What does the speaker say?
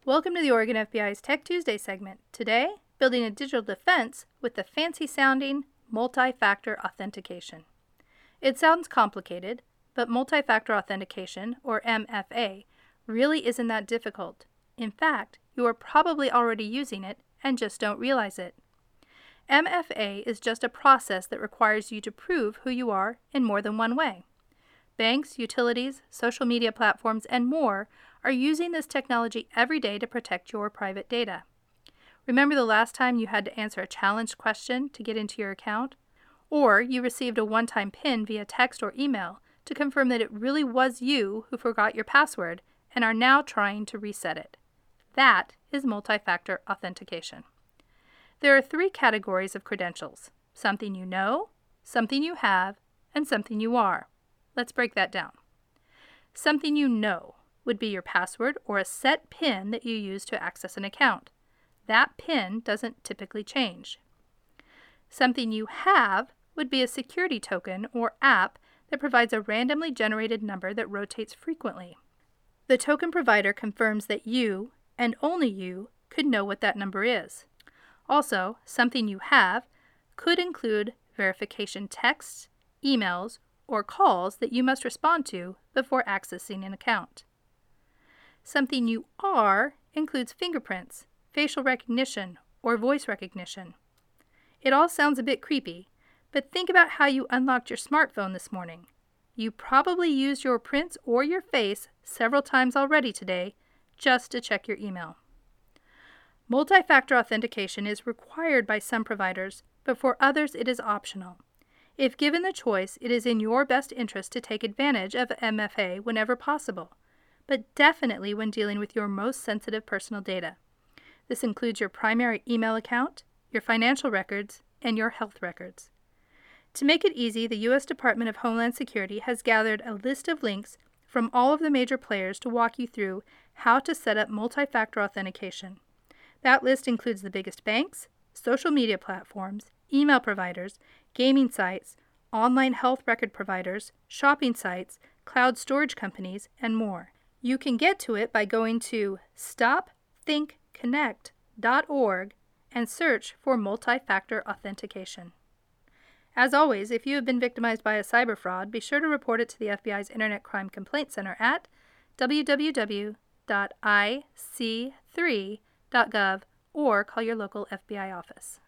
Welcome to the Oregon FBI's Tech Tuesday segment. Today, building a digital defense with the fancy-sounding multi-factor authentication. It sounds complicated, but multi-factor authentication, or MFA, really isn't that difficult. In fact, you are probably already using it and just don't realize it. MFA is just a process that requires you to prove who you are in more than one way. Banks, utilities, social media platforms, and more are using this technology every day to protect your private data. Remember the last time you had to answer a challenged question to get into your account? Or you received a one-time PIN via text or email to confirm that it really was you who forgot your password and are now trying to reset it. That is multi-factor authentication. There are three categories of credentials: something you know, something you have, and something you are. Let's break that down. Something you know would be your password or a set PIN that you use to access an account. That PIN doesn't typically change. Something you have would be a security token or app that provides a randomly generated number that rotates frequently. The token provider confirms that you, and only you, could know what that number is. Also, something you have could include verification texts, emails, or calls that you must respond to before accessing an account. Something you are includes fingerprints, facial recognition, or voice recognition. It all sounds a bit creepy, but think about how you unlocked your smartphone this morning. You probably used your prints or your face several times already today just to check your email. Multi-factor authentication is required by some providers, but for others it is optional. If given the choice, it is in your best interest to take advantage of MFA whenever possible, but definitely when dealing with your most sensitive personal data. This includes your primary email account, your financial records, and your health records. To make it easy, the U.S. Department of Homeland Security has gathered a list of links from all of the major players to walk you through how to set up multi-factor authentication. That list includes the biggest banks, social media platforms, email providers, gaming sites, online health record providers, shopping sites, cloud storage companies, and more. You can get to it by going to stopthinkconnect.org and search for multi-factor authentication. As always, if you have been victimized by a cyber fraud, be sure to report it to the FBI's Internet Crime Complaint Center at www.ic3.gov or call your local FBI office.